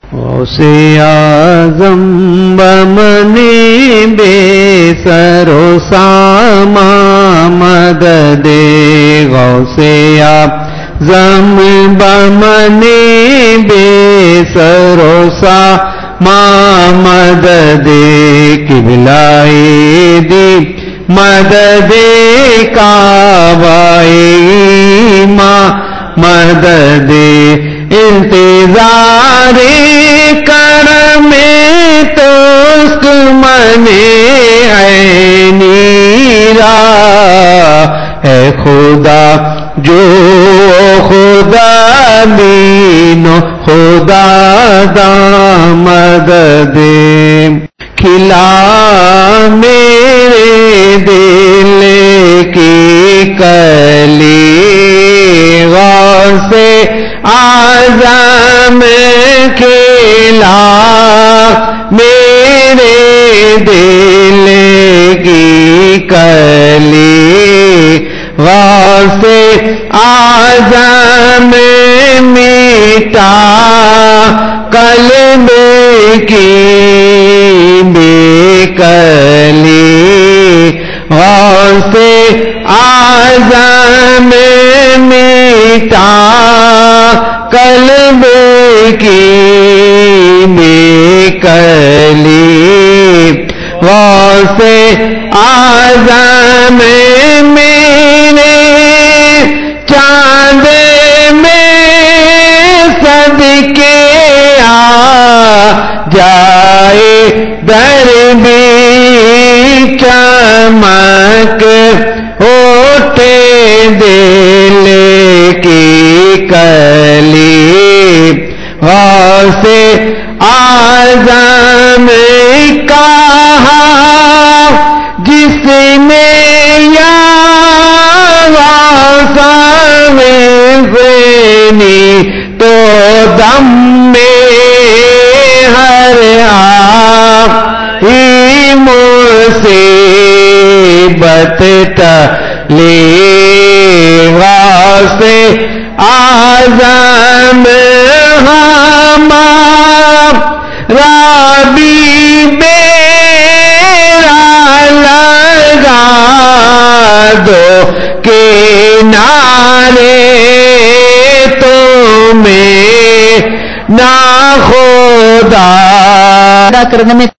غوث اعظم بمنے بے سر و ساما مدد غوث اعظم بمنے بے سر و ساما مدد قبلۂ دی مدد کعبۂ ماں مدد انتظار کرم توسک منے عینی را اے خدا جو خدا بینو خدا دا مدد کھلا میرے دل کی کلی غوث اعظم کھلا میرے دل کی کلی غوث اعظم میٹا قلب کی بے کلی غوث اعظم میٹا قلب کی بے کلی غوث اعظم میرے چاند میں صدقے آ جائے در بھی چمک اٹھے دل کی کلی غوث اعظم کہا جس نے یا غوث غفنی تو دم میں ہر آئی مصیبت ٹلی غوث اعظم ہمارا بھی بیڑا لگا دو کنارے تمہیں نہ خدا کرنے میں